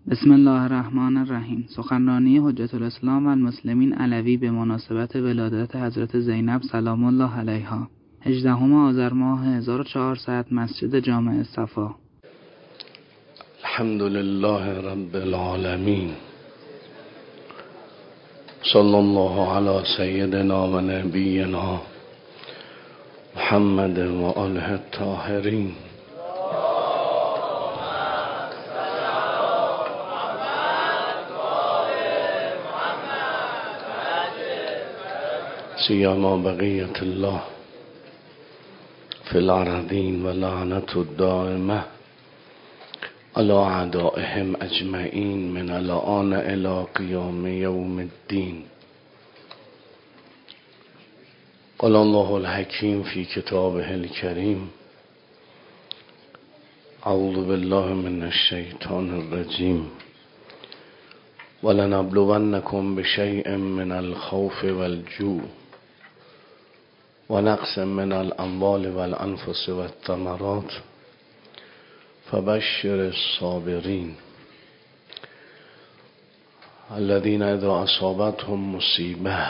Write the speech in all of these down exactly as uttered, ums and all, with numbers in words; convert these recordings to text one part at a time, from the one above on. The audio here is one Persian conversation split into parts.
بسم الله الرحمن الرحیم. سخنرانی حجت الاسلام و المسلمین علوی به مناسبت ولادت حضرت زینب سلام الله علیها، هجدهم آذر ماه هزار و چهارصد، مسجد جامع صفا. الحمد لله رب العالمین، صلی الله علی سیدنا و نبینا محمد و آله الطاهرین. سیما بقیت الله فی الارضین و لعنت الدائمه علی اعدائهم اجمعین من الان الی قیام یوم الدین. قال الله الحکیم فی کتابه الکریم: اعوذ بالله من الشیطان الرجیم. ولنبلونکم بشیء من الخوف والجوع ونقص من الاموال والانفس والثمرات فبشر الصابرین الذين اذا اصابتهم مصیبه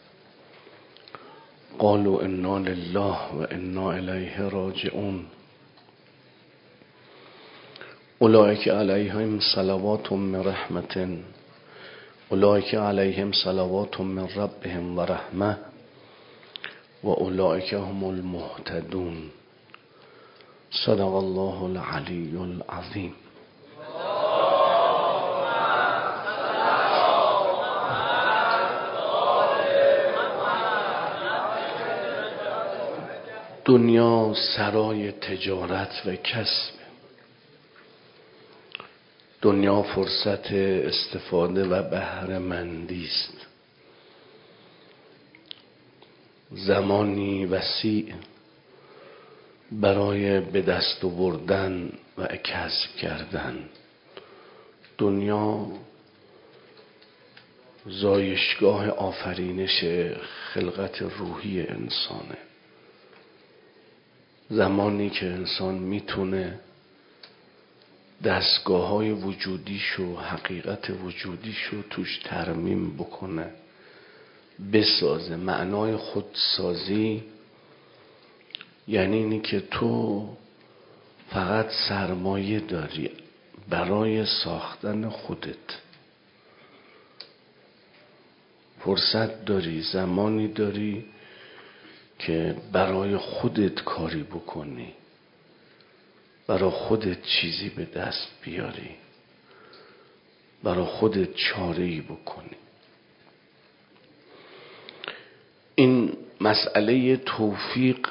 قالوا انا لله و انا الیه راجعون. اولئک علیهم صلوات من رحمة اولئک علیهم صلوات من ربهم و رحمه و اولئک هم المهتدون. صدق الله العلی العظیم. دنیا سرای تجارت و کسب. دنیا فرصت استفاده و بهره مندی است. زمانی وسیع برای به دست آوردن و کسب کردن. دنیا زایشگاه آفرینش خلقت روحی انسانه. زمانی که انسان میتونه دستگاه های وجودیشو، حقیقت وجودیشو توش ترمیم بکنه، بسازه. معنای خودسازی یعنی اینی که تو فقط سرمایه داری برای ساختن خودت. فرصت داری، زمانی داری که برای خودت کاری بکنی، برای خودت چیزی به دست بیاری، برای خودت چاره‌ای بکنی. این مسئله توفیق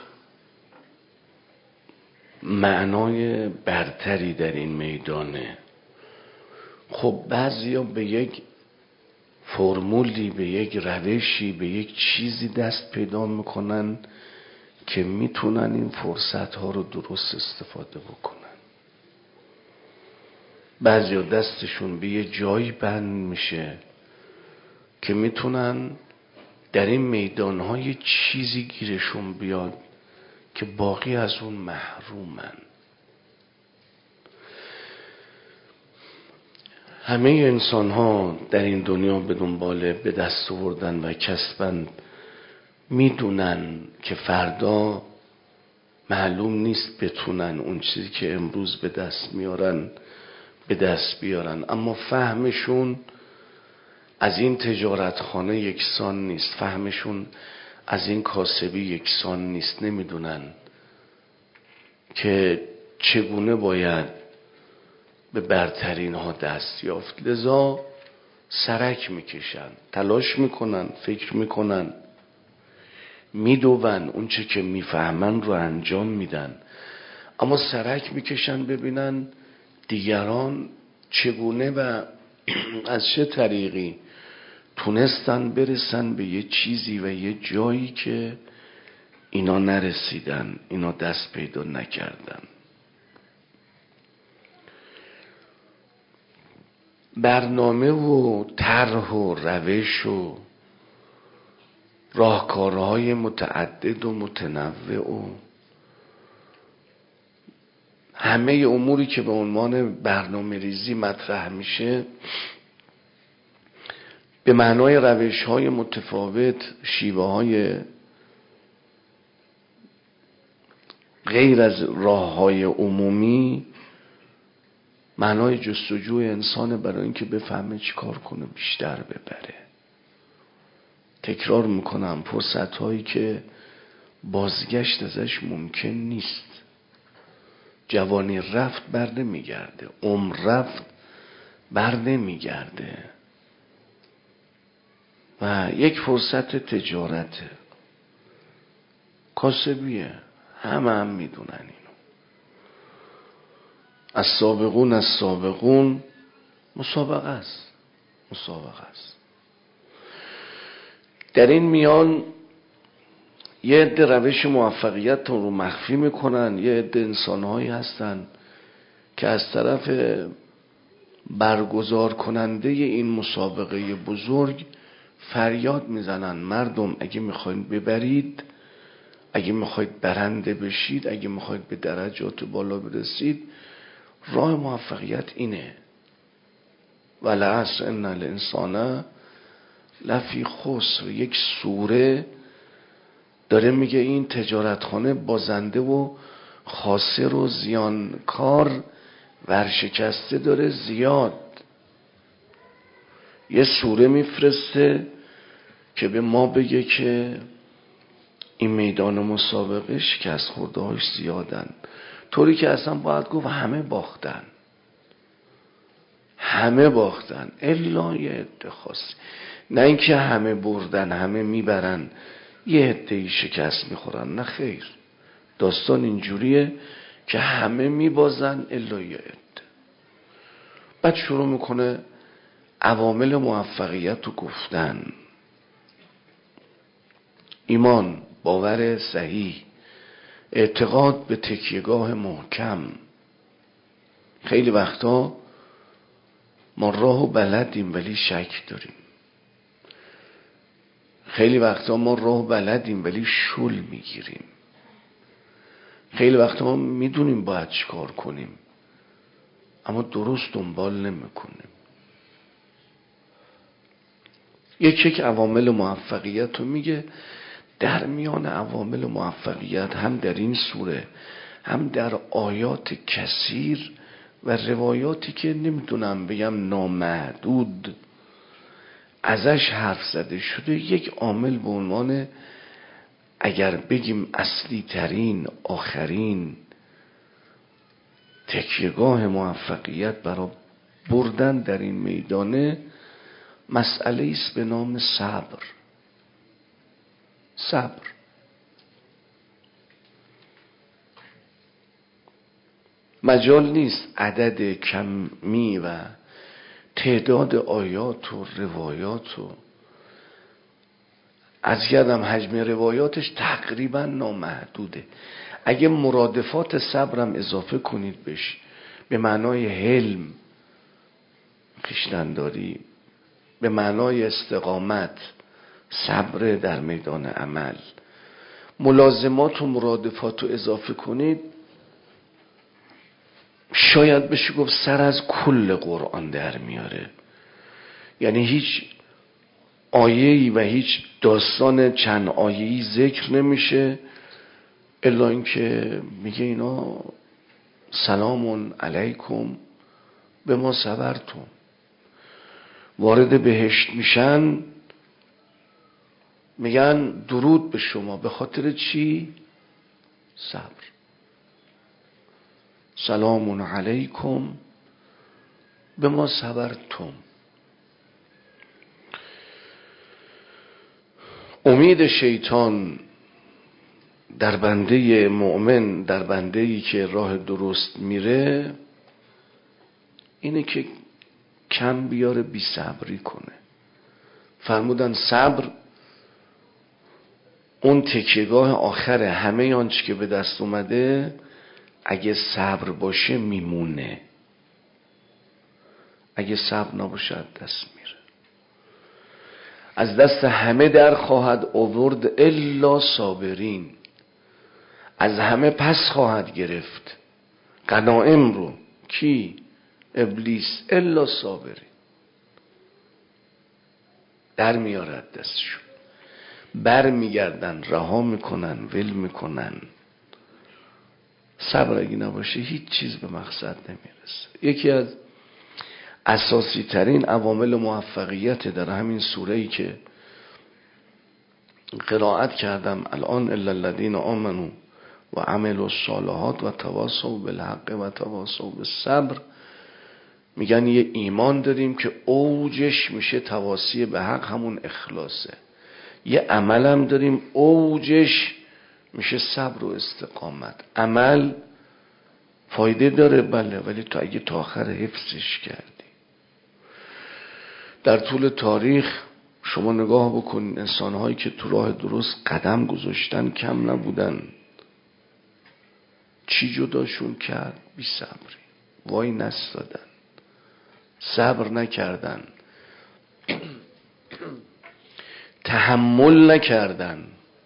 معنای برتری در این میدانه. خب بعضیا به یک فرمولی، به یک روشی، به یک چیزی دست پیدا میکنن که میتونن این فرصت ها رو درست استفاده بکنن. بعضیا دستشون به یه جایی بند میشه که میتونن در این میدان ها یه چیزی گیرشون بیاد که باقی از اون محرومن. همه انسان ها در این دنیا به دنبال به دست آوردن و کسبن، میدونن که فردا معلوم نیست بتونن اون چیزی که امروز به دست میارن به دست بیارن، اما فهمشون از این تجارتخانه یکسان نیست، فهمشون از این کاسبی یکسان نیست. نمیدونن که چگونه باید به برترین ها دست یافت. لذا سرک میکشن، تلاش میکنن، فکر میکنن، میدون، اون چه که میفهمن رو انجام میدن، اما سرک میکشن ببینن دیگران چگونه و از چه طریقی تونستن برسن به یه چیزی و یه جایی که اینا نرسیدن، اینا دست پیدا نکردن. برنامه و طرح و روش و راهکارهای متعدد و متنوع و همه اموری که به عنوان برنامه ریزی مطرح میشه به معنای روش های متفاوت، شیوه های غیر از راه های عمومی، معنای جستجوی انسان برای اینکه بفهمه چی کار کنه بیشتر ببره. تکرار میکنم، فرصت هایی که بازگشت ازش ممکن نیست. جوانی رفت بر نمیگرده، عمر رفت بر نمیگرده و یک فرصت تجارته، کاسبیه، همه هم میدونن اینو. از سابقون از سابقون مسابقه است، مسابقه است. در این میان یه عده روش موفقیت رو مخفی میکنن، یه عده انسانهایی هستن که از طرف برگزار کننده این مسابقه بزرگ فریاد میزنن مردم اگه میخواید ببرید، اگه میخواید برنده بشید، اگه میخواید به درجات بالا برسید، راه موفقیت اینه. والعصر ان الانسان لفی خسر. یک سوره داره میگه این تجارتخانه بازنده و خاسر و زیانکار ورشکسته داره زیاد. یه سوره میفرسته که به ما بگه که این میدان مسابقه شکست خورده هاش زیادن، طوری که اصلا باید گفت همه باختن، همه باختن الا یه عده خاصی. نه اینکه همه بردن، همه میبرن، یه عده‌ای شکست میخورن، نه خیر. داستان اینجوریه که همه میبازن الا یه عده. بعد شروع میکنه عوامل موفقیت رو گفتن: ایمان، باور صحیح، اعتقاد به تکیهگاه محکم. خیلی وقتا ما راهو بلدیم ولی شک داریم. خیلی وقتا ما راه بلدیم ولی شل میگیریم. خیلی وقتا ما میدونیم باید چی کار کنیم اما درست دنبال نمیکنیم. یک یک عوامل موفقیت رو میگه. در میان عوامل موفقیت هم در این سوره هم در آیات کثیر و روایاتی که نمیدونم بگم نامحدود ازش حرف زده شده، یک عامل به عنوان اگر بگیم اصلی ترین، آخرین تکیهگاه موفقیت برای بردن در این میدانه مسئله است به نام صبر. صبر. مجال نیست عدد کمی و تعداد آیات و روایات و از یادم حجم روایاتش تقریبا نامحدوده. اگه مرادفات صبرم اضافه کنید بهش به معنای حلم، خویشتن‌داری، به معنای استقامت، صبر در میدان عمل، ملازمات و مرادفات رو اضافه کنید، شاید بشه گفت سر از کل قرآن در میاره. یعنی هیچ آیه‌ای و هیچ داستان چند آیه‌ای ذکر نمیشه الا اینکه میگه اینا سلام علیکم به ما صبرتم. وارد بهشت میشن میگن درود به شما. به خاطر چی؟ صبر. سلام علیکم به ما صبرتم. امید شیطان در بنده مؤمن، در بنده‌ای که راه درست میره، اینه که کم بیاره بی صبری کنه. فرمودن صبر اون تکیهگاه آخر همه آنچه که به دست اومده. اگه صبر باشه میمونه، اگه صبر نباشه دست میره. از دست همه در خواهد آورد الا صابرین. از همه پس خواهد گرفت غنایم رو کی؟ ابلیس. الا صابری در میارد دستشون، بر میگردن، رها میکنن، ول میکنن. صبر اگه نباشه هیچ چیز به مقصد نمیرسه. یکی از اساسی ترین عوامل موفقیت در همین سوره‌ای که قرائت کردم الان، الا الذین آمنوا و عملوا الصالحات و تواصوا بالحق و تواصوا بالصبر، میگن یه ایمان داریم که اوجش میشه تواصی به حق، همون اخلاصه. یه عمل هم داریم اوجش میشه صبر و استقامت. عمل فایده داره بله، ولی تو اگه تا آخر حفظش کردی. در طول تاریخ شما نگاه بکنین، انسانهایی که تو راه درست قدم گذاشتن کم نبودن. چی جداشون کرد؟ بی صبری. وای نستادن، صبر نکردن، تحمل نکردن.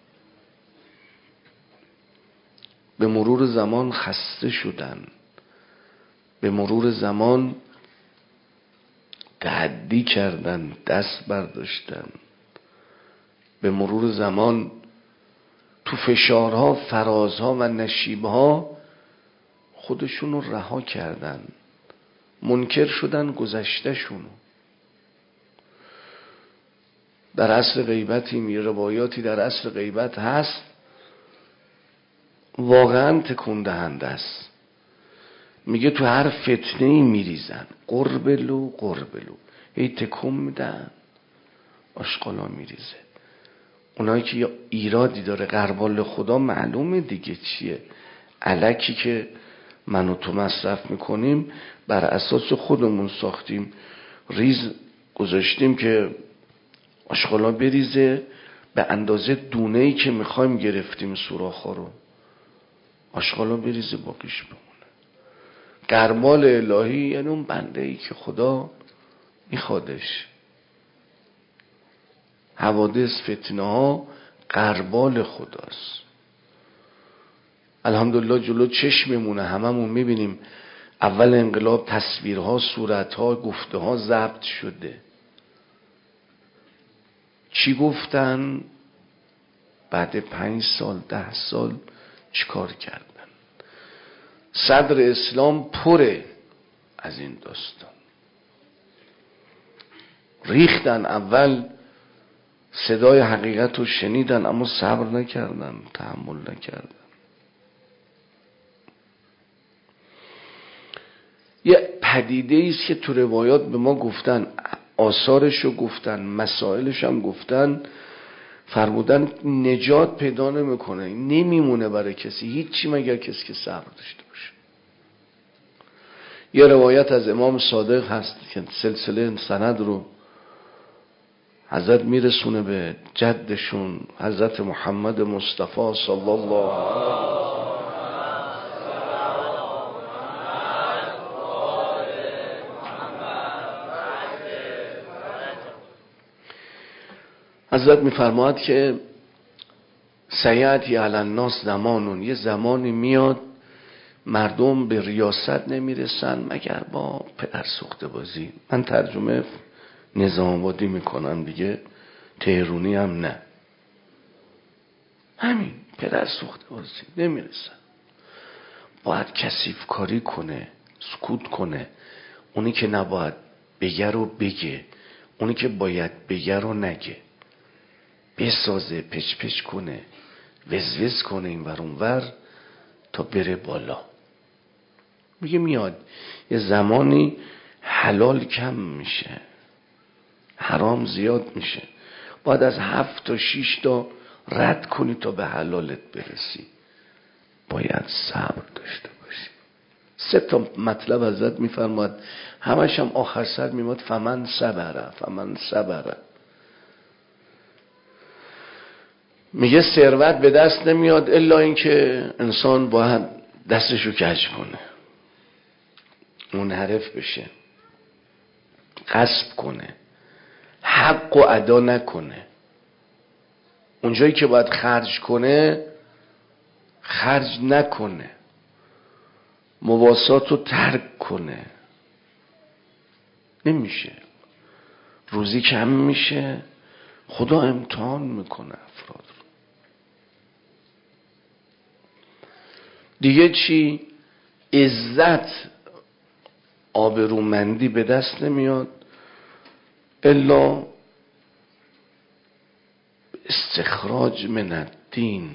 به مرور زمان خسته شدن، به مرور زمان تعدی کردن، دست برداشتن، به مرور زمان تو فشارها، فرازها و نشیبها خودشون رو رها کردن، منکر شدن گذشته شونو. در اصل غیبتی، یه روایاتی در اصل غیبت هست واقعا تکون دهنده است. میگه تو هر فتنه‌ای میریزن، قربلو قربلو، هی تکون میدن، آشغالا میریزه. اونایی که ایرادی داره قربال خدا معلومه دیگه چیه، الکی که من و تو مصرف میکنیم بر اساس خودمون ساختیم، ریز گذاشتیم که آشغالا بریزه، به اندازه دونه‌ای که میخوایم گرفتیم سوراخ‌ها رو، آشغالا بریزه باقیش بمونه. قربال الهی یعنی اون بنده‌ای که خدا میخوادش. حوادث، فتنه ها قربال خداست. الحمدلله جلو چشممونه، هممون میبینیم اول انقلاب تصویرها، صورتها، گفته‌ها ضبط شده. چی گفتن؟ بعد پنج سال، ده سال چیکار کردن؟ صدر اسلام پره از این داستان. ریختن، اول صدای حقیقت رو شنیدن اما صبر نکردن، تحمل نکردن. یه پدیده ایست که تو روایات به ما گفتن، آثارش رو گفتن، مسائلش هم گفتن، فرمودن نجات پیدا نمیکنه، نمیمونه برای کسی هیچی مگر کسی که صبر داشته باشه. یه روایت از امام صادق هست که سلسله سند رو حضرت میرسونه به جدشون حضرت محمد مصطفی صلی الله علیه و حضرت میفرماید که سیأتی علی الناس زمانون، یه زمانی میاد مردم به ریاست نمیرسن مگر با پدر سوخته بازی. من ترجمه نظام آبادی میکنم دیگه، تهرونی هم نه، همین پدر سوخته بازی نمیرسن. باید کثیف کاری کنه، سکوت کنه، اونی که نباید بگه رو بگه، اونی که باید بگه رو نگه، بسازه، پچ پچ کنه، وزوز کنه این ور اون ور تا بره بالا. میگه میاد یه زمانی حلال کم میشه، حرام زیاد میشه، باید از هفت تا شیش تا رد کنی تا به حلالت برسی. باید صبر داشته باشی. سه تا مطلب حضرت میفرماد، همش هم آخر سر میماد فمن صبره فمن صبره. میگه ثروت به دست نمیاد الا اینکه انسان باید دستشو کج کنه، منحرف بشه، غصب کنه، حق و ادا نکنه، اونجایی که باید خرج کنه خرج نکنه. مواسات رو ترک کنه. نمیشه. روزی کم میشه، خدا امتحان میکنه افراد رو. دیگه چی؟ عزت، آبرومندی به دست نمیاد الا استخراج من الدین.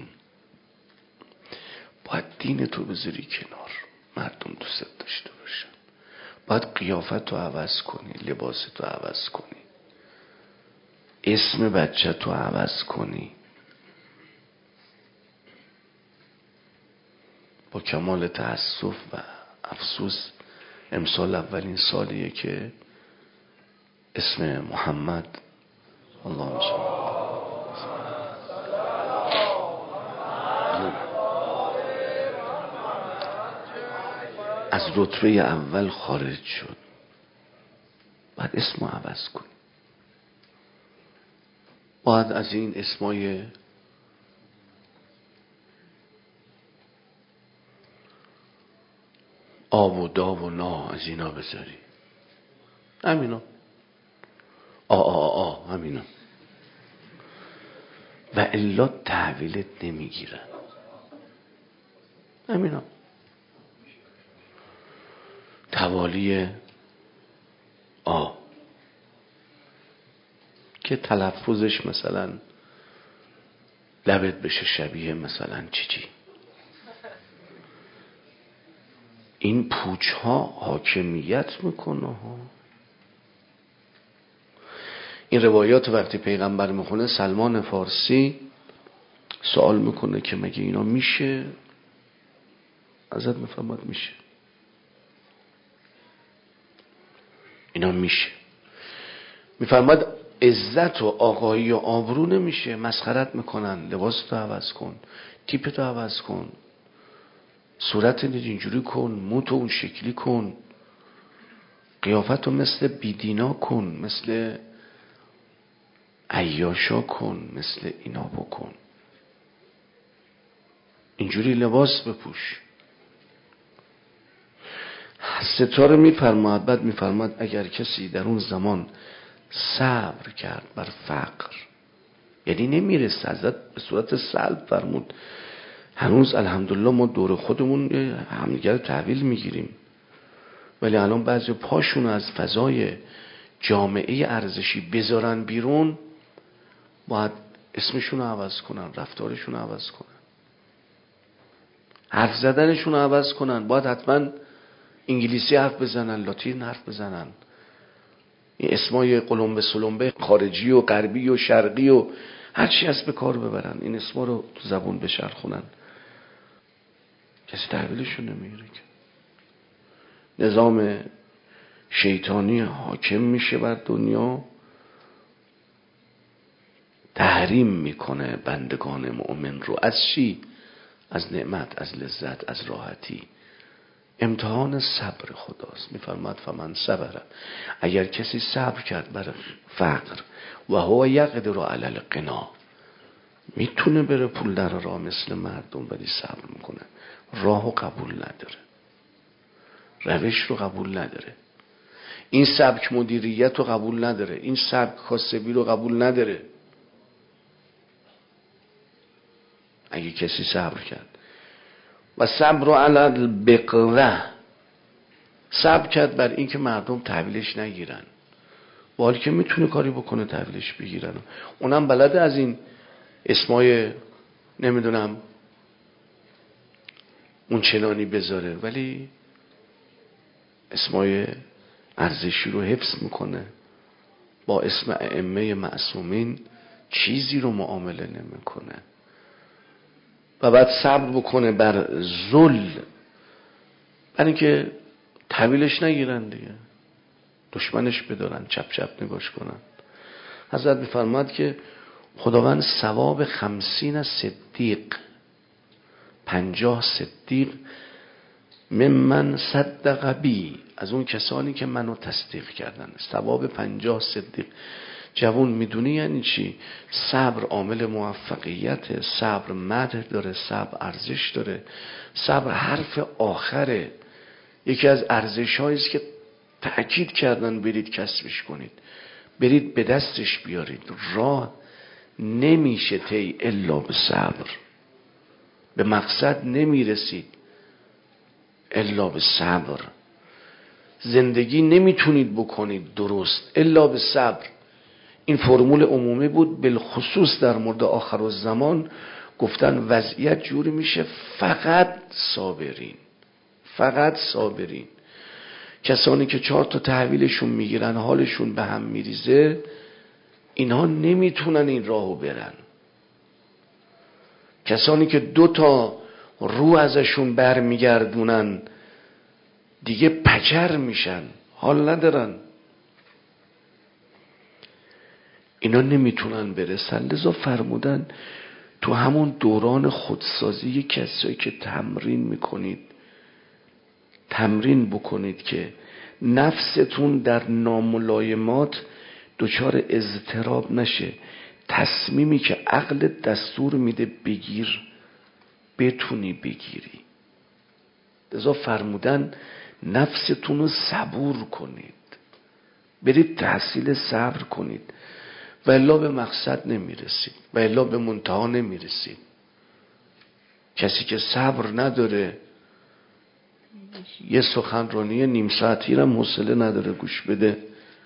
باید دین تو بذاری کنار، مردم دوست داشته باشن. باید قیافت رو عوض کنی، لباست رو عوض کنی، اسم بچه رو عوض کنی. با کمال تأسف و افسوس امسال اولین سالیه که اسم محمد اللهم صل از رتبه اول خارج شد. باید اسم رو عوض کنی. باید از این اسمای آب و داب و نا از اینا بذاری. همینا آ آ آ همینا. و الا تحویلت نمیگیرن. همینا. توالی آ که تلفظش مثلا لبت بشه شبیه مثلا چی چی. این پوچ ها حاکمیت میکنه ها. این روایات وقتی پیغمبر میخونه، سلمان فارسی سوال میکنه که مگه اینا میشه؟ ازت میفهمد میشه. اینا میشه. میفرماد عزت و آقایی و آبرو نمیشه. مسخرت میکنن. لباستو عوض کن، تیپتو عوض کن، صورت اینجوری کن، موتو اون شکلی کن، قیافتو مثل بیدینا کن، مثل عیاشا کن، مثل اینا بکن. اینجوری لباس بپوش. ستاره میفرماد، بعد میفرماد اگر کسی در اون زمان صبر کرد بر فقر، یعنی نمیرسه، حضرت به صورت سلب فرمود. هنوز الحمدلله ما دور خودمون همدیگر تحویل میگیریم، ولی الان بعضی پاشون از فضای جامعه ارزشی بذارن بیرون، باید اسمشون رو عوض کنن، رفتارشون رو عوض کنن، حرف زدنشون رو عوض کنن. باید حتما انگلیسی حرف بزنن، لاتین حرف بزنن. این اسمای قلمبه سلمبه خارجی و غربی و شرقی و هر چی هست به کار ببرن. این اسما رو تو زبون بشرخونن. کسی تحویلشون نمیگیره که. نظام شیطانی حاکم میشه بر دنیا، تحریم میکنه بندگان مؤمن رو از چی؟ از نعمت، از لذت، از راحتی. امتحان صبر خداست. میفرماد فمن صبر، اگر کسی صبر کرد بر فقر، و هو یقدر علی الغنا، میتونه بره پول در راه مثل مردم، ولی صبر میکنه، راهو قبول نداره، روش رو قبول نداره، این سبک مدیریت رو قبول نداره، این سبک کاسبی رو قبول نداره. اگه کسی صبر کرد و صبر علی البقره، صبر کرد بر این که مردم تحویلش نگیرن، ولی که میتونه کاری بکنه تحویلش بگیرن، اونم بلده از این اسمای نمیدونم اون چنانی بذاره، ولی اسمای ارزشی رو حفظ میکنه. با اسم ائمه معصومین چیزی رو معامله نمیکنه. و بعد صبر بکنه بر ذل، برای اینکه تحویلش نگیرن دیگه، دشمنش بدارن، چپ چپ نگاش کنن. حضرت میفرماد که خداوند ثواب خمسین صدیق، پنجاه صدیق، ممن صدق بی، از اون کسانی که منو تصدیق کردن، ثواب پنجاه صدیق. جوون میدونی یعنی چی؟ صبر عامل موفقیت، صبر مدح داره، صبر ارزش داره، صبر حرف آخره. یکی از ارزش‌هایی است که تأکید کردن برید کسبش کنید، برید به دستش بیارید. راه نمیشه طی الا به صبر، به مقصد نمیرسید الا به صبر. زندگی نمیتونید بکنید درست الا به صبر. این فرمول عمومی بود، بالخصوص در مورد آخرالزمان گفتن وضعیت جوری میشه فقط صابرین، فقط صابرین. کسانی که چهار تا تحویلشون میگیرن حالشون به هم میریزه، اینها نمیتونن این راهو برن. کسانی که دو تا رو ازشون برمیگردونن دیگه پچر میشن، حال ندارن، اینا نمیتونن برسن. لذا فرمودن تو همون دوران خودسازی کسایی که تمرین میکنید، تمرین بکنید که نفستون در ناملایمات دچار اضطراب نشه. تصمیمی که عقل دستور میده بگیر، بتونی بگیری. لذا فرمودن نفستون رو صبور کنید، برید تحصیل صبر کنید و الا به مقصد نمیرسید و الا به منتها نمیرسید. کسی که صبر نداره یه سخنرانی نیم ساعتی رو حوصله نداره گوش بده،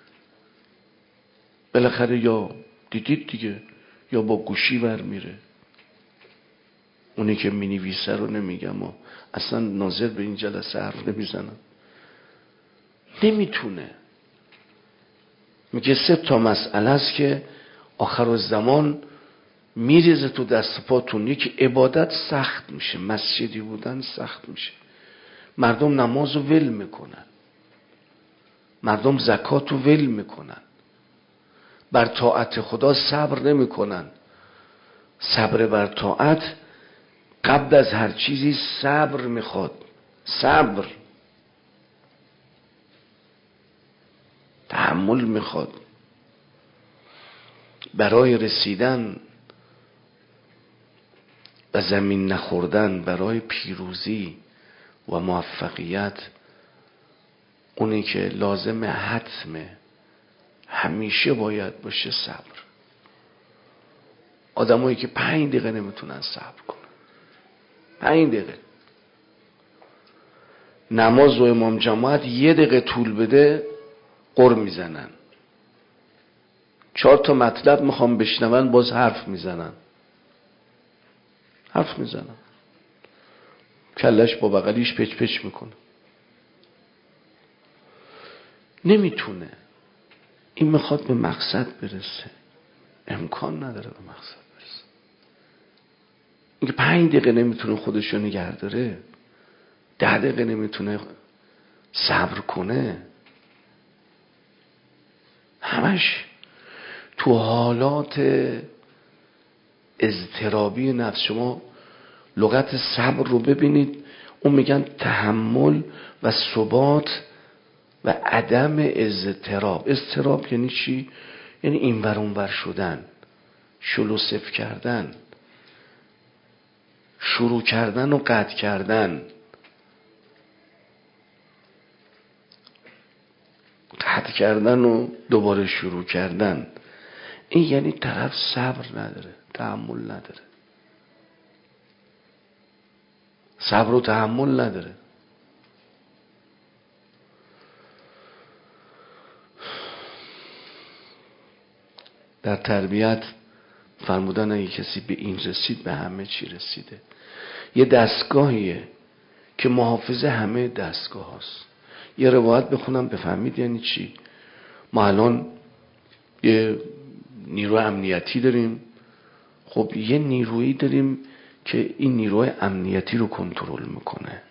بالاخره یا دیدید دیگه یا با گوشی ور میره. اونی که می نویسه رو نمیگم و اصلا ناظر به این جلسه حرف نمیزنم، نمیتونه. میگه سه تا مسئله است که آخرالزمان میریزه تو دست پاتون. یکی عبادت سخت میشه، مسجدی بودن سخت میشه، مردم نماز رو ول میکنن، مردم زکات رو ول میکنن، بر طاعت خدا صبر نمیکنن. صبر بر طاعت قبل از هر چیزی صبر میخواد، صبر، تحمل میخواد. برای رسیدن و زمین نخوردن، برای پیروزی و موفقیت، اونی که لازم حتمه همیشه باید باشه صبر. آدمایی که پنج دقیقه نمیتونن صبر کنن، پنج دقیقه نماز و امام جماعت یه دقیقه طول بده قر میزنن، چهار تا مطلب میخوام بشنون باز حرف میزنن، حرف میزنن، کلش با بغلیش پچ پچ میکنه، نمیتونه. این میخواد به مقصد برسه، امکان نداره به مقصد برسه. اینکه پنج دقیقه نمیتونه خودشو نگه داره، ده دقیقه نمیتونه صبر کنه، همش تو حالات اضطرابی نفس. شما لغت صبر رو ببینید، اون میگن تحمل و ثبات و عدم اضطراب. اضطراب یعنی چی؟ یعنی این ور اون ور شدن، شلوسف کردن، شروع کردن و قطع کردن، قطع کردن و دوباره شروع کردن. این یعنی طرف صبر نداره، تحمل نداره، صبر و تحمل نداره. در تربیت فرمودن اگه کسی به این رسید به همه چی رسیده. یه دستگاهیه که محافظ همه دستگاه هست. یه روایت بخونم بفهمید یعنی چی. ما الان یه نیرو امنیتی داریم، خب یه نیرویی داریم که این نیروی امنیتی رو کنترل میکنه.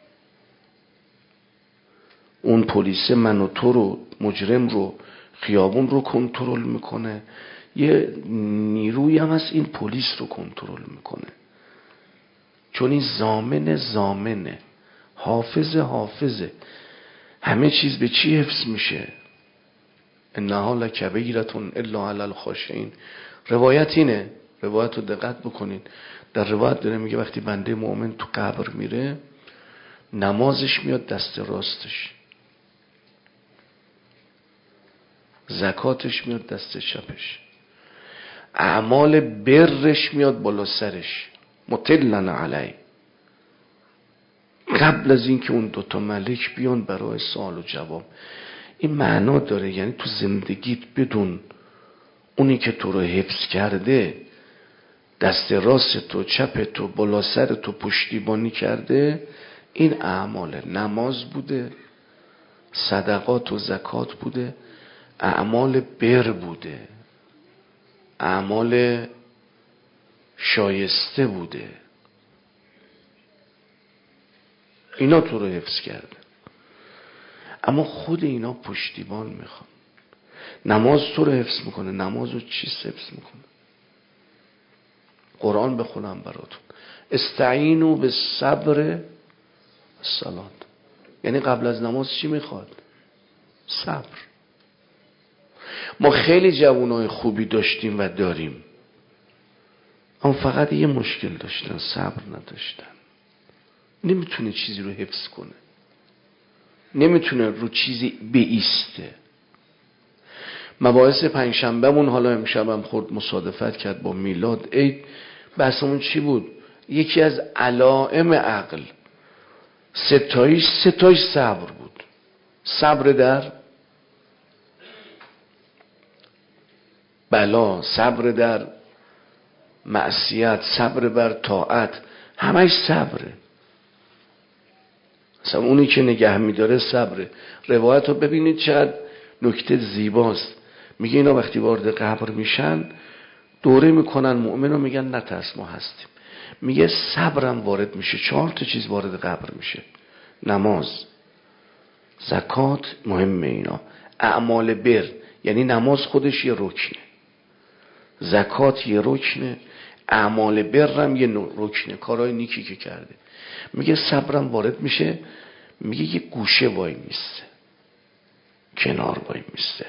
اون پلیس من و تو رو، مجرم رو، خیابون رو کنترل میکنه. یه نیرویی هم هست این پلیس رو کنترل میکنه، چون این ضامن ضامنه، حافظ حافظه. همه چیز به چی حفظ میشه؟ انها لکبیرة الا علی الخاشعین. روایت اینه، روایت رو دقت بکنید. در روایت داره میگه وقتی بنده مؤمن تو قبر میره، نمازش میاد دست راستش، زکاتش میاد دست چپش، اعمال برش میاد بالا سرش، مطلن علی، قبل از اینکه اون دوتا ملک بیان برای سوال و جواب. این معنا داره، یعنی تو زندگیت بدون اونی که تو رو حفظ کرده، دست راست تو، چپ تو، بالا سر تو پشتیبانی کرده، این اعمال نماز بوده، صدقات و زکات بوده، اعمال بر بوده، اعمال شایسته بوده، اینا تو رو حفظ کرده. اما خود اینا پشتیبان میخوان. نماز تو رو حفظ میکنه. نماز رو چی حفظ میکنه؟ قرآن بخونم براتون، استعینوا بالصبر والصلاة. یعنی قبل از نماز چی میخواد؟ صبر. ما خیلی جوانای خوبی داشتیم و داریم، اما فقط یه مشکل داشتن، صبر نداشتن. نمیتونه چیزی رو حفظ کنه، نمیتونه رو چیزی بایسته. مباحث پنجشنبهمون حالا امشبم خورد مصادفت کرد با میلاد عید، بحثمون چی بود؟ یکی از علائم عقل ستایش ستایش صبر بود. صبر در بلا، صبر در معصیت، صبر بر طاعت، همش صبره. مثلا اونی که نگه میداره صبره. روایت رو ببینید چقدر نکته زیباست. میگه اینا وقتی وارد قبر میشن دوره میکنن مؤمن رو، میگن نترس ما هستیم. میگه صبرم وارد میشه. چهار تا چیز وارد قبر میشه: نماز، زکات، مهمه اینا، اعمال بر، یعنی نماز خودش یه رکنه، زکات یه رکنه، اعمال برم یه رکنه، کارهای نیکی که کرده. میگه صبرم وارد میشه، میگه یه گوشه وای میسته، کنار وای میسته.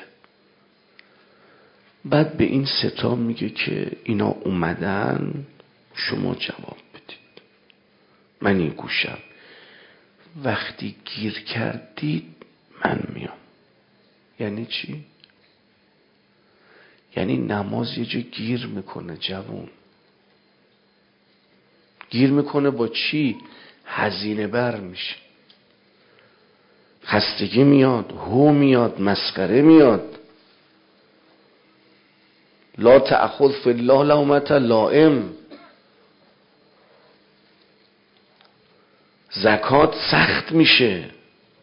بعد به این ستا میگه که اینا اومدن، شما جواب بدید، من این گوشم، وقتی گیر کردید من میام. یعنی چی؟ یعنی نماز یه جا گیر میکنه جوون. گیر میکنه با چی؟ هزینه بر میشه، خستگی میاد، هو میاد، مسخره میاد. لا تأخذ فی الله لومة لائم. زکات سخت میشه،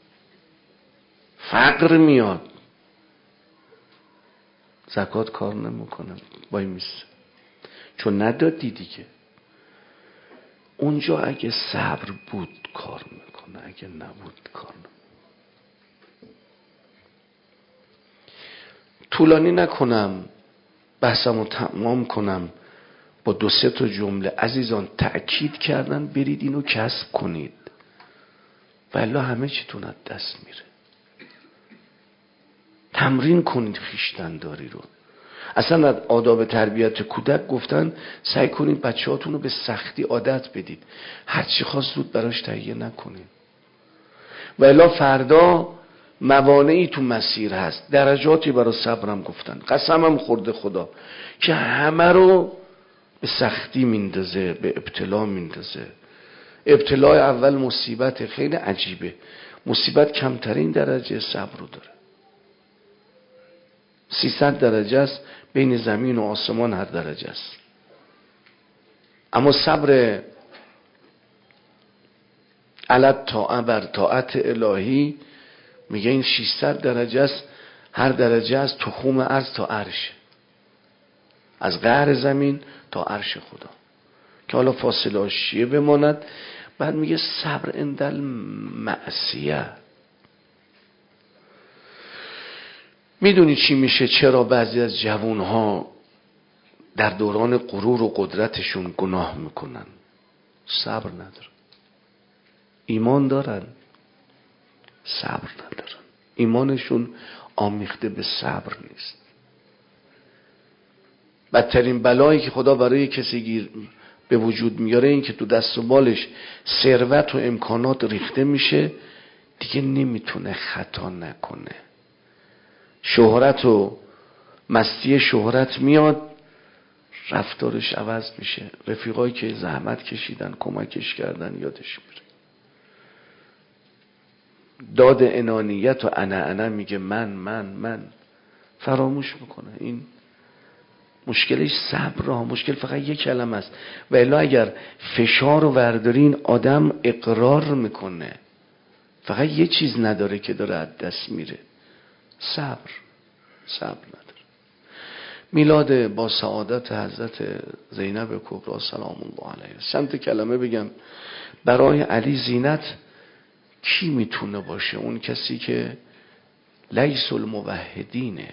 فقر میاد، زکات کار نمیکنه، وای میسه، چون ندادی دیگه. اونجا اگه صبر بود کار میکنه، اگه نبود کار نمیکنه. طولانی نکنم، بحثمو تمام کنم با دو سه تا جمله. عزیزان تأکید کردن برید اینو کسب کنید، والا همه چیتون از دست میره. تمرین کنید خویشتن‌داری رو. اصلا از آداب تربیت کودک گفتن سعی کنید بچه‌هاتون رو به سختی عادت بدید، هرچی خواست زود براش تهیه نکنید، والا فردا موانعی تو مسیر هست. درجاتی برای صبرم گفتن، قسمم خورده خدا که همه رو به سختی میندازه، به ابتلا میندازه. ابتلاع اول مصیبت، خیلی عجیبه. مصیبت کمترین درجه صبر رو داره. سیصد درجه است بین زمین و آسمان، هر درجه است. اما صبر علت طاعه بر طاعت الهی میگه این ششصد درجه است، هر درجه از تخم ارض تا عرش، از قعر زمین تا عرش خدا، که حالا فاصله هاشیه بماند. بعد میگه صبر اندل معصیه. میدونی چی میشه؟ چرا بعضی از جوانها در دوران غرور و قدرتشون گناه میکنن؟ صبر ندارن. ایمان دارن، صبر ندارن. ایمانشون آمیخته به صبر نیست. بدترین بلایی که خدا برای کسی گیر به وجود میاره، این که تو دست و بالش ثروت و امکانات ریخته میشه، دیگه نمیتونه خطا نکنه. شهرت و مستی شهرت میاد، رفتارش عوض میشه. رفیقایی که زحمت کشیدن کمکش کردن یادش میره. داد انانیت و انا انا میگه من من من فراموش میکنه. این مشکلش صبر ها. مشکل فقط یک کلمه است. و الا اگر فشار رو وردارین آدم اقرار میکنه. فقط یه چیز نداره که داره از دست میره، صبر. صبر نداره. میلاد با سعادت حضرت زینب کبری سلام الله علیها. چند تا کلمه بگم. برای علی زینت کی میتونه باشه؟ اون کسی که لیس الموحدینه.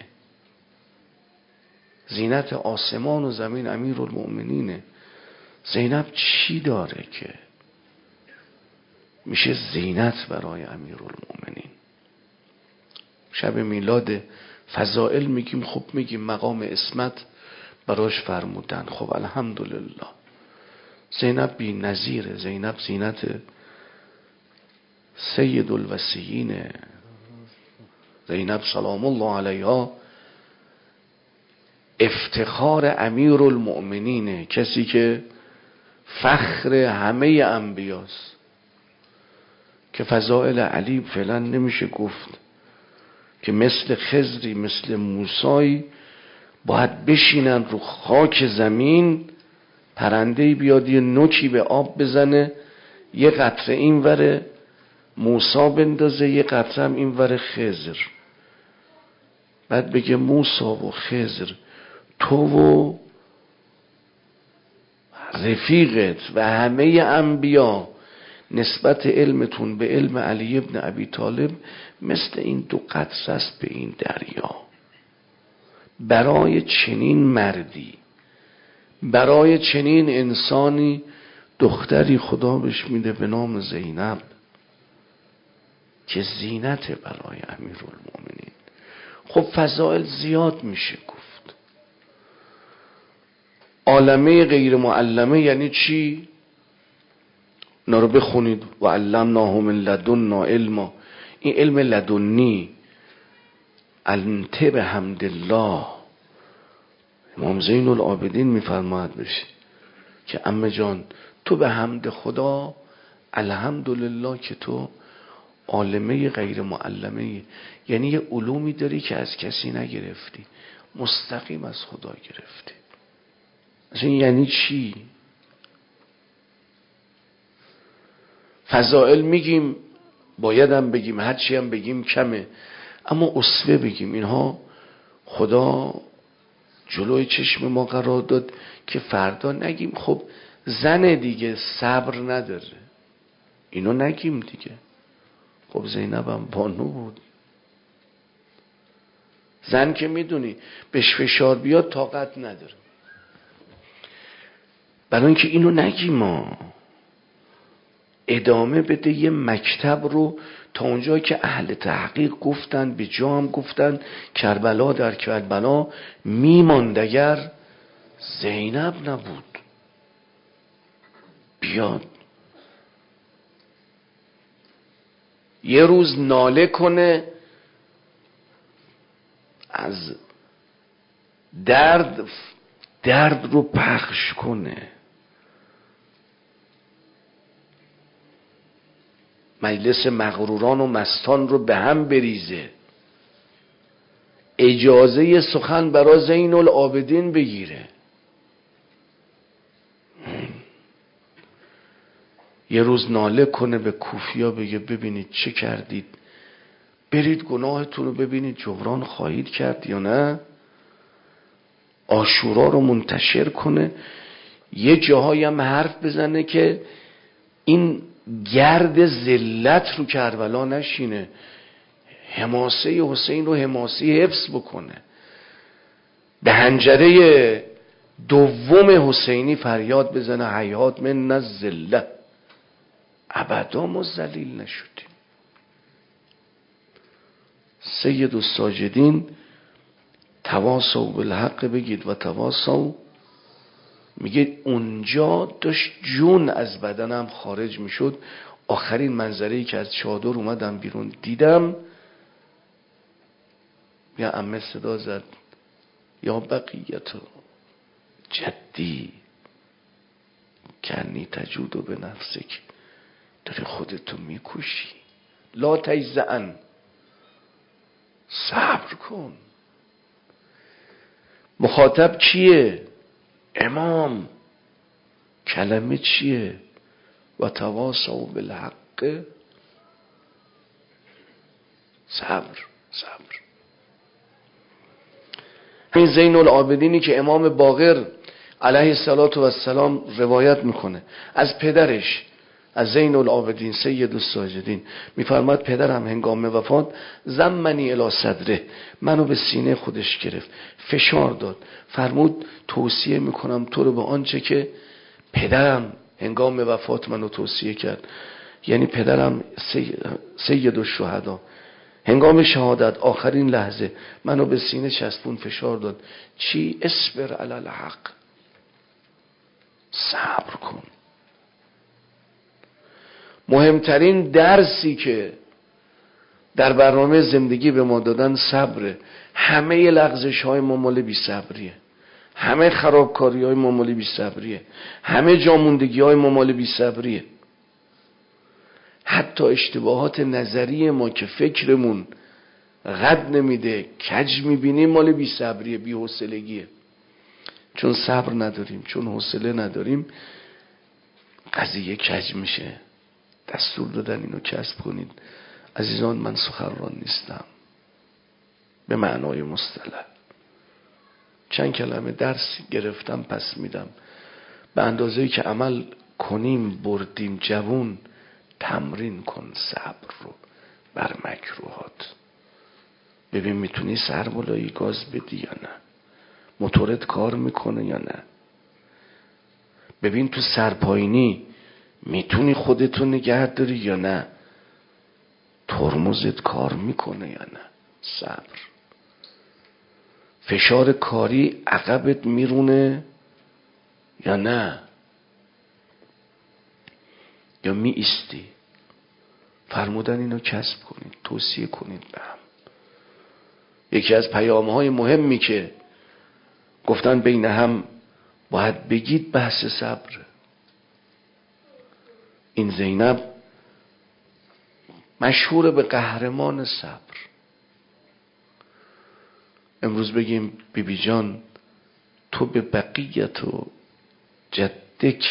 زینت آسمان و زمین امیرالمؤمنینه. زینب چی داره که میشه زینت برای امیرالمؤمنین؟ شب میلاد فضائل میگیم، خب میگیم مقام عصمت براش فرمودن. خب الحمدلله. زینب بی نظیره. زینب زینت سید الوصیین. زینب سلام الله علیها افتخار امیرالمؤمنینه، کسی که فخر همه انبیاست. که فضائل علی فعلا نمیشه گفت که مثل خضری مثل موسی باید بشینن رو خاک زمین، پرنده‌ای بیاد یه نوکی به آب بزنه، یه قطره این وره موسی بندازه، یه قطره هم این وره خضر، بعد بگه موسی و خضر تو و رفیقت و همه انبیا نسبت علمتون به علم علی ابن ابی طالب مثل این دو قطره است به این دریا. برای چنین مردی، برای چنین انسانی دختری خدا بهش میده به نام زینب که زینت برای امیرالمؤمنین. خب فضائل زیاد میشه گفت. عالمه غیر معلمه یعنی چی؟ اینا رو بخونید. و علمناه من لدنا علما. این علم لدنی انت به حمدالله. امام زین العابدین میفرماید بشه که عمه جان تو به حمد خدا الحمدلله که تو عالمه غیر معلمه، یعنی یه علومی داری که از کسی نگرفتی، مستقیم از خدا گرفتی. اصلا یعنی چی؟ فضائل میگیم، بایدم بگیم، هرچی هم بگیم کمه، اما اسوه بگیم. اینها خدا جلوی چشم ما قرار داد که فردا نگیم خب زن دیگه صبر نداره، اینو نگیم دیگه. خب زینب هم بانو بود. زن که میدونی بهش فشار بیاد طاقت نداره. برای اینکه اینو نگیم ما ادامه بده یه مکتب رو تا اونجایی که اهل تحقیق گفتن، به جا هم گفتن کربلا در کربلا میماند اگر زینب نبود. بیاد یه روز ناله کنه از درد، درد رو پخش کنه، مجلس مغروران و مستان رو به هم بریزه، اجازه سخن برای زین العابدین بگیره. یه روز ناله کنه به کوفیا بگه ببینید چه کردید، برید گناهتون رو ببینید جبران خواهید کرد یا نه. عاشورا رو منتشر کنه، یه جاهایی هم حرف بزنه که این گرد ذلت رو کربلا نشینه، حماسه حسین رو حماسه حفظ بکنه. به حنجره دوم حسینی فریاد بزنه حیات من الذلت، ابدا ما ذلیل نشدیم. سید الساجدین تواصوا بالحق بگید و تواصوا میگه اونجا داشت جون از بدنم خارج میشد. آخرین منظره‌ای که از چادر اومدم بیرون دیدم، یا عمه صدا زد یا بقیتو جدی کنی تجودو به نفسک، داری خودتو میکشی، لا تجزعن، صبر کن. مخاطب کیه؟ امام. کلمه چیه؟ و تواصوا بالحق. صبر صبر. این زین العابدینی که امام باقر علیه السلام روایت میکنه از پدرش، از زین العابدین سید الساجدین، میفرماد پدرم هنگام وفات زمنی الی صدره، منو به سینه خودش گرفت، فشار داد، فرمود توصیه میکنم تو رو به آنچه که پدرم هنگام وفات منو توصیه کرد. یعنی پدرم سید الشهدا هنگام شهادت آخرین لحظه منو به سینه چسبون، فشار داد. چی؟ اصبر علی الحق، صبر کن. مهمترین درسی که در برنامه زندگی به ما دادن صبره. همه لغزش های ما مال بی صبریه، همه خرابکاری های ما مال بی صبریه، همه جاموندگی های ما مال بی صبریه. حتی اشتباهات نظری ما که فکرمون قد نمیده، کج میبینیم، مال بی صبریه، بی حوصلگیه. چون صبر نداریم، چون حوصله نداریم، قضیه کج میشه. دستور دادن اینو کسب کنید. عزیزان من سخنران نیستم به معنای مصطلح. چند کلمه درس گرفتم پس میدم. به اندازه‌ای که عمل کنیم بردیم. جوون تمرین کن صبر رو بر مکروهات. ببین میتونی سربالایی گاز بدی یا نه، موتورت کار میکنه یا نه. ببین تو سرپاینی میتونی خودتو نگه داری یا نه، ترمزت کار میکنه یا نه. صبر. فشار کاری عقبت میرونه یا نه، یا می ایستی. فرمودن اینو کسب کنید، توصیه کنید به هم. یکی از پیام‌های مهمی که گفتن بین هم باید بگید بحث صبر. این زینب مشهور به قهرمان صبر. امروز بگیم بی بی جان تو به بقیت و جدک،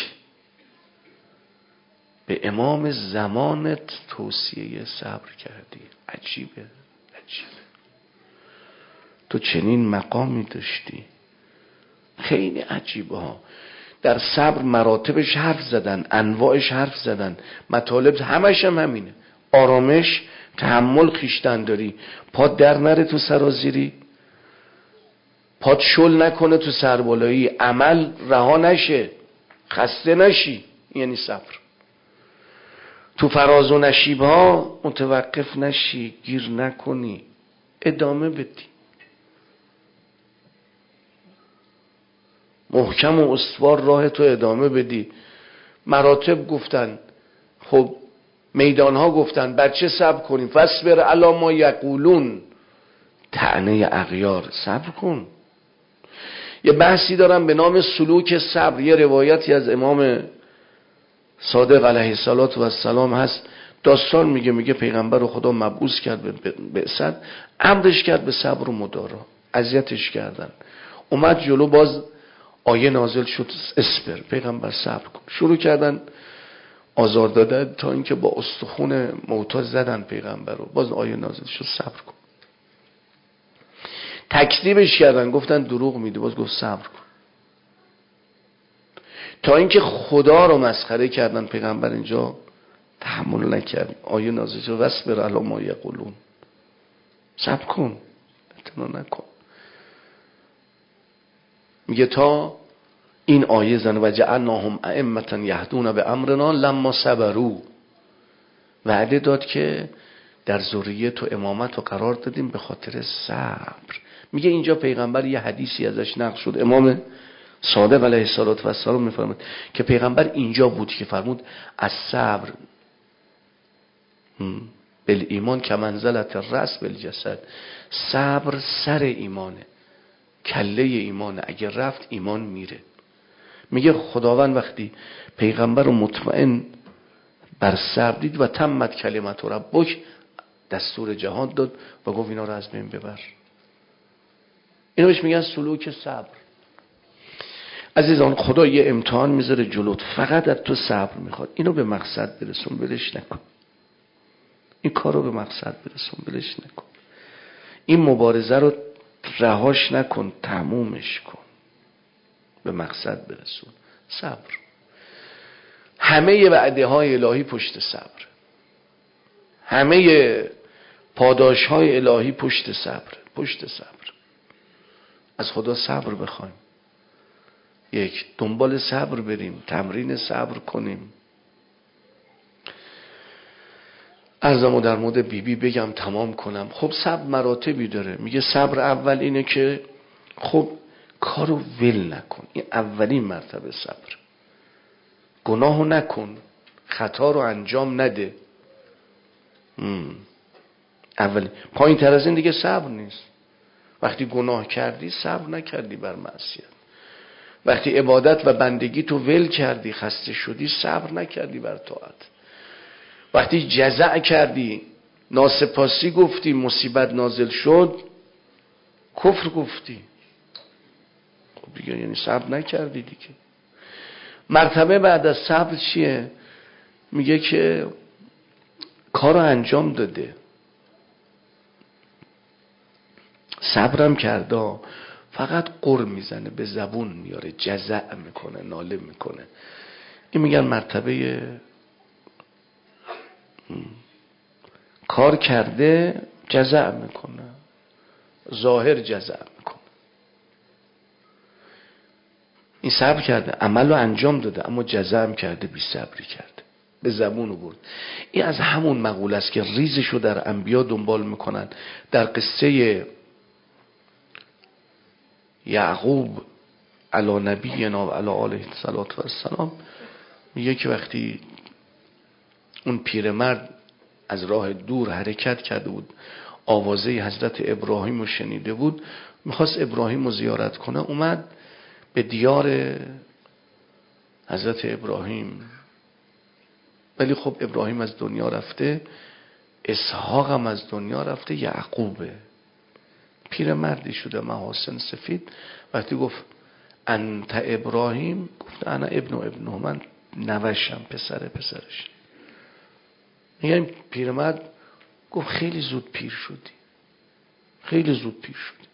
به امام زمانت توصیه صبر کردی. عجیبه عجیبه. تو چنین مقامی داشتی. خیلی عجیبه ها. در صبر مراتبش حرف زدن، انواعش حرف زدن، مطالب همش هم همینه. آرامش، تحمل، خویشتن داری، پات در نره تو سرازیری، پات شل نکنه تو سربالایی، عمل رها نشه، خسته نشی، یعنی صبر. تو فراز و نشیب ها متوقف نشی، گیر نکنی، ادامه بدی. محکم و استوار راه تو ادامه بدی. مراتب گفتن، خب میدان ها گفتن، بر چه صبر کنیم؟ فاصبر علی ما یقولون. طعنه اغیار، صبر کن. یه بحثی دارم به نام سلوک صبر. یه روایتی از امام صادق علیه السلام هست. داستان میگه میگه پیغمبر رو خدا مبعوث کرد به بعثت، امرش کرد به صبر و مدارا. اذیتش کردن، اومد جلو، باز آیه نازل شد اصبر، پیغمبر صبر کن. شروع کردن آزار دادن تا اینکه با استخون موتا زدن پیغمبر رو. باز آیه نازل شد صبر کن. تکذیبش کردن، گفتن دروغ میگه، باز گفت صبر کن. تا اینکه خدا رو مسخره کردن، پیغمبر اینجا تحمل نکرد. آیه نازل شد واصبر علی ما یقولون. صبر کن، اطمینان نکن. میگه تا این آیه زن و جعلناهم ائمة یهدون بامرنا لما صبروا. وعده داد که در ذریت و امامت رو قرار دادیم به خاطر صبر. میگه اینجا پیغمبر یه حدیثی ازش نقل شد. امام صادق علیه السلام میفرمود که پیغمبر اینجا بود که فرمود از صبر بل ایمان که منزلت الرأس بالجسد، صبر سر ایمانه، کله ایمانه، اگر رفت ایمان میره. میگه خداوند وقتی پیغمبر رو مطمئن بر صبر دید و تمت کلمت ربک، دستور جهاد داد و گفت اینا رو از بین ببر. اینو بهش میگن سلوک صبر. عزیزان خدا یه امتحان میذاره جلوت، فقط از تو صبر میخواد. اینو به مقصد برسون، بلش نکن. این کار رو به مقصد برسون، بلش نکن. این مبارزه رو رهاش نکن، تمومش کن، به مقصد برسون. صبر. همه وعده های الهی پشت صبر، همه پاداش های الهی پشت صبر، پشت صبر. از خدا صبر بخوایم، یک دنبال صبر بریم، تمرین صبر کنیم. عرضمو در مورد بی بی بگم تمام کنم. خب صبر مراتبی داره. میگه صبر اول اینه که خب کارو ول نکن، این اولین مرتبه صبر. گناهو نکن، خطا رو انجام نده. اول پایین تر از این دیگه صبر نیست. وقتی گناه کردی صبر نکردی بر معصیت، وقتی عبادت و بندگی تو ول کردی خسته شدی صبر نکردی بر طاعت، وقتی جزع کردی ناسپاسی گفتی مصیبت نازل شد کفر گفتی، خب دیگه یعنی صبر نکردی دیگه. مرتبه بعد از صبر چیه؟ میگه که کارو انجام داده، صبرم کرده، فقط قر میزنه، به زبون میاره، جزع میکنه، ناله میکنه. این میگن مرتبه کار کرده جزع میکنه، ظاهر جزع میکنه. این صبر کرده، عمل رو انجام داده، اما جزع هم کرده، بی صبری کرده، به زبون رو برد. این از همون مقوله است که ریزشو در انبیا دنبال میکنن. در قصه یعقوب علی نبینا و علی آله السلام میگه که وقتی اون پیرمرد از راه دور حرکت کرده بود، آوازه حضرت ابراهیم رو شنیده بود، میخواست ابراهیم رو زیارت کنه، اومد به دیار حضرت ابراهیم. ولی خب ابراهیم از دنیا رفته، اسحاق هم از دنیا رفته، یعقوبه پیرمردی شده محاسن سفید. وقتی گفت انت ابراهیم، گفت انا ابن و ابنه، من نوشم، پسر پسرش. میگن پیرمرد گفت خیلی زود پیر شدی، خیلی زود پیر شدی.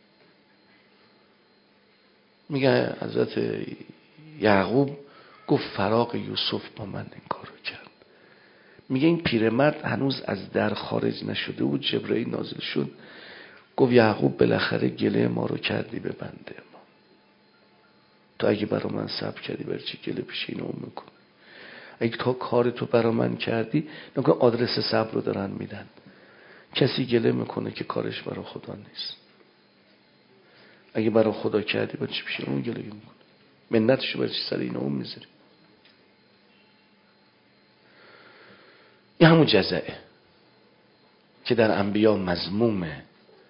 میگه حضرت یعقوب گفت فراق یوسف با من این کارو کرد. میگه این پیرمرد هنوز از در خارج نشده بود، جبرئیل نازل شد، گفت یعقوب بالاخره گله ما رو کردی به بنده ما، تو اگه برا من صبر کردی برای چی گله پیش اینو میکنی؟ اگه تو کار تو برا من کردی، نگاه آدرس صبر رو دارن میدن. کسی گله میکنه که کارش برا خدا نیست. اگه برا خدا کردی برای چی پیش اون گله میکنی؟ منتشو برای چی سر اینو اون میذاری؟ این همون جزعه که در انبیا مذمومه.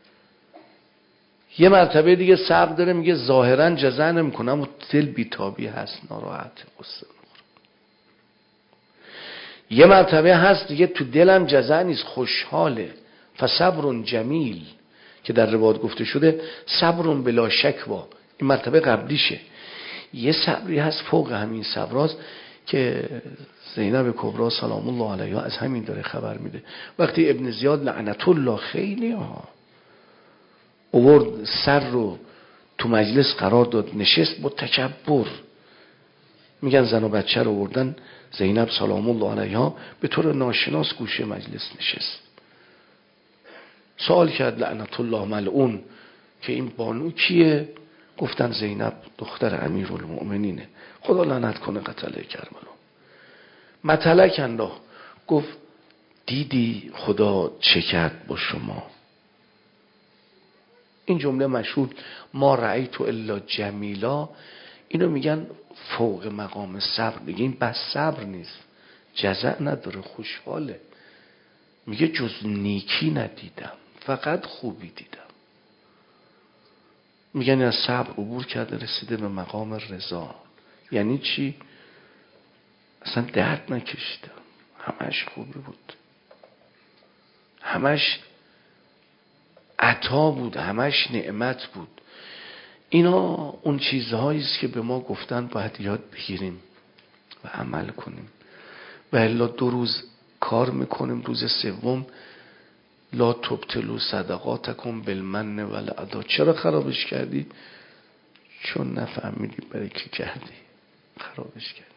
یه مرتبه دیگه صبر داره، میگه ظاهرا جزع نمیکنه اما دل بیتابی هست، ناراحت، قصه میخوره. یه مرتبه هست دیگه تو دلم جزع نیست، خوشحاله، فصبر جمیل که در روایت گفته شده صبر بلا شکوا، این مرتبه قبلیشه. یه صبری هست فوق همین صبراست که زینب کبرا سلام الله علیها از همین داره خبر میده. وقتی ابن زیاد لعنت الله خیلی ها اوورد سر رو تو مجلس قرار داد، نشست با تکبر. میگن زن و بچه رو آوردن، زینب سلام الله علیها به طور ناشناس گوشه مجلس نشست. سوال کرد لعنت الله ملعون که این بانو کیه؟ گفتن زینب دختر امیرالمؤمنینه، خدا لعنت کنه قتله کربلا. مطلق انداخت، گفت دیدی خدا چه کرد با شما؟ این جمله مشهور ما رأیت الا جمیلا، اینو میگن فوق مقام صبر. میگه این بس صبر نیست، جزع نداره، خوشحاله. میگه جز نیکی ندیدم، فقط خوبی دیدم. میگن از صبر عبور کرده رسیده به مقام رضا. یعنی چی؟ اصلا درد نکشیدم، همش خوبی بود، همش عطا بود، همش نعمت بود. اینا اون چیزهایی است که به ما گفتن باید یاد بگیریم و عمل کنیم. و الا دو روز کار میکنیم، روز سوم لا تبطلوا صدقاتکم بالمن والعطا. چرا خرابش کردی؟ چون نفهمیدی برای کی کردی، خرابش کردی.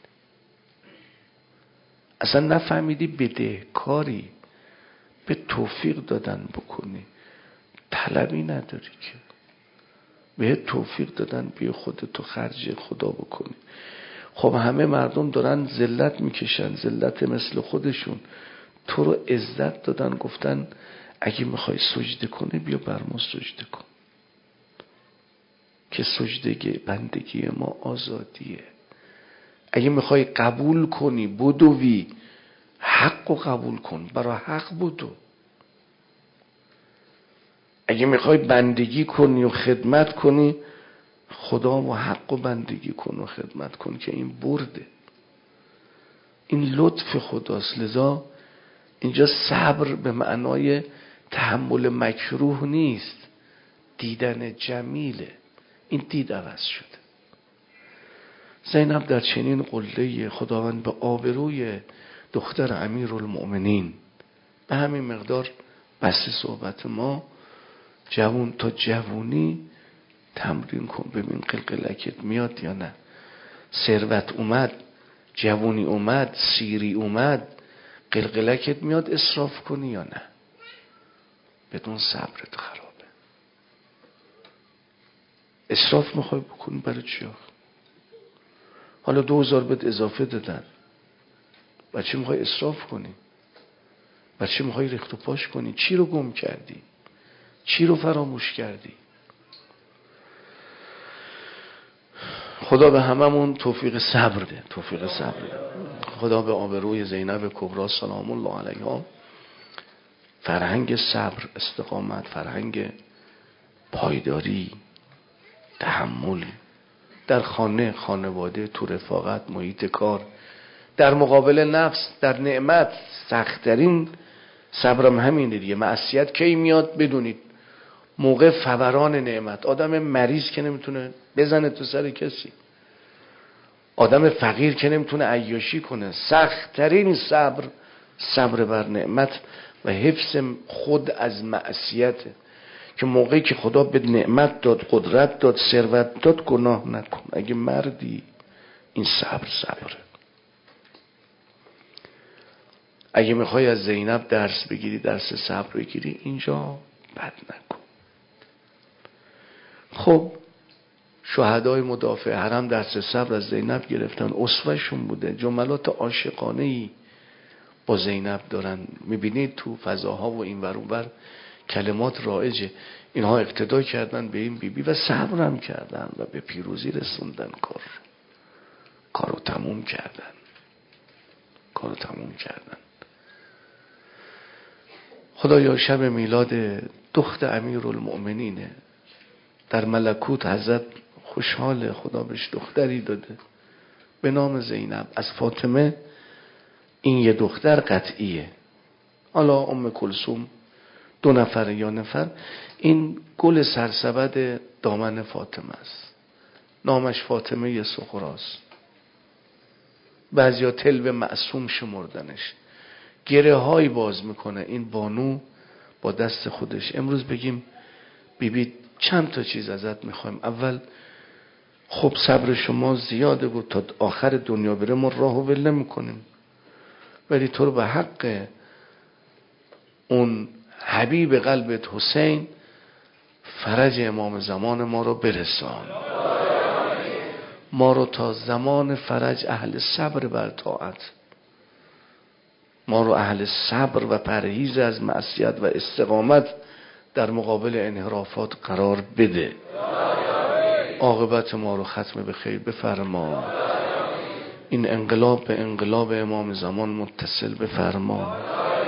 اصلا نفهمیدی بدهکاری، به توفیق دادن بکنی، طلبی نداری که به توفیق دادن بیا خودتو خرج خدا بکنی. خب همه مردم دارن ذلت میکشن، ذلت مثل خودشون. تو رو عزت دادن، گفتن اگه میخوای سجده کنی بیا بر ما سجده کن، که سجدگی بندگی ما آزادیه. اگه میخوای قبول کنی بدوی، حق رو قبول کن، برای حق بدو. اگه میخوای بندگی کنی و خدمت کنی، خدا و حق و بندگی کن و خدمت کن، که این برده، این لطف خداست. لذا اینجا صبر به معنای تحمل مکروه نیست، دیدن جمیله. این دید عوض شده. زینب در چنین قله خداوند به آبروی دختر امیرالمؤمنین، به همین مقدار بس صحبت ما، جوون تا جوونی تمرین کن ببین قلقلکت میاد یا نه. ثروت اومد، جوونی اومد، سیری اومد، قلقلکت میاد اسراف کنی یا نه؟ بدون صبرت خرابه. اسراف میخوای بکنی برای چی؟ حالا دو هزار بهت اضافه دادن، بچه میخوای اسراف کنی؟ بچه میخوای ریخت و پاش کنی؟ چی رو گم کردی؟ چی رو فراموش کردی؟ خدا به هممون توفیق صبر ده، توفیق صبر ده. خدا به آبروی زینب کبرا سلام الله علیها فرهنگ صبر، استقامت، فرهنگ پایداری، تحمل در خانه، خانواده، تو رفاقت، محیط کار، در مقابل نفس، در نعمت. سخت‌ترین صبرم همینه دیگه. معصیت کی میاد بدونید؟ موقع فوران نعمت. آدم مریض که نمیتونه بزنه تو سر کسی، آدم فقیر که نمیتونه عیاشی کنه. سخت‌ترین صبر صبر بر نعمت و حفظ خود از معصیت، که موقعی که خدا به نعمت داد، قدرت داد، ثروت داد، گناه نکن. اگه مردی این صبر صبره. اگه میخوای از زینب درس بگیری، درس صبر بگیری، اینجا بد نکن. خب شهدای مدافع حرم درس صبر از زینب گرفتن، اسوه‌شون بوده، جملات عاشقانه‌ای با زینب دارن. میبینید تو فضاها و این ور اون ور کلمات رایجه. اینها اقتدا کردن به این بیبی بی و صبر هم کردن و به پیروزی رسوندن. کار کارو تموم کردن کارو تموم کردن خدایا شب میلاد دخت امیرالمؤمنینه، در ملکوت حضرت خوشحال، خدا بهش دختری داده به نام زینب. از فاطمه این یه دختر قطعیه. حالا ام کلثوم دو نفر یا نفر، این گل سرسبد دامن فاطمه است. نامش فاطمه صغراست. بعضیا تلو معصوم شمردنش. گره های باز میکنه این بانو با دست خودش. امروز بگیم بیبی چند تا چیز ازت میخوایم. اول خب صبر شما زیاده بود، تا آخر دنیا بره ما راهو ول نمیکنیم، ولی تو رو به حق اون حبیب قلبت حسین فرج امام زمان ما رو برسان. ما رو تا زمان فرج اهل صبر بر طاعت، ما رو اهل صبر و پرهیز از معصیت و استقامت در مقابل انحرافات قرار بده. عاقبت ما رو ختم به خیر بفرما. این انقلاب به انقلاب امام زمان متصل بفرما.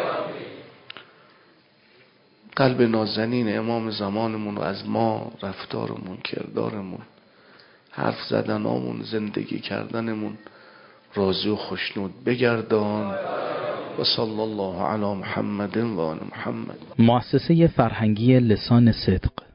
قلب نازنین امام زمانمون رو از ما، رفتارمون، کردارمون، حرف زدنامون، زندگی کردنمون راضی و خوشنود بگردان. و صلی الله علی محمد و آل محمد. مؤسسه فرهنگی لسان صدق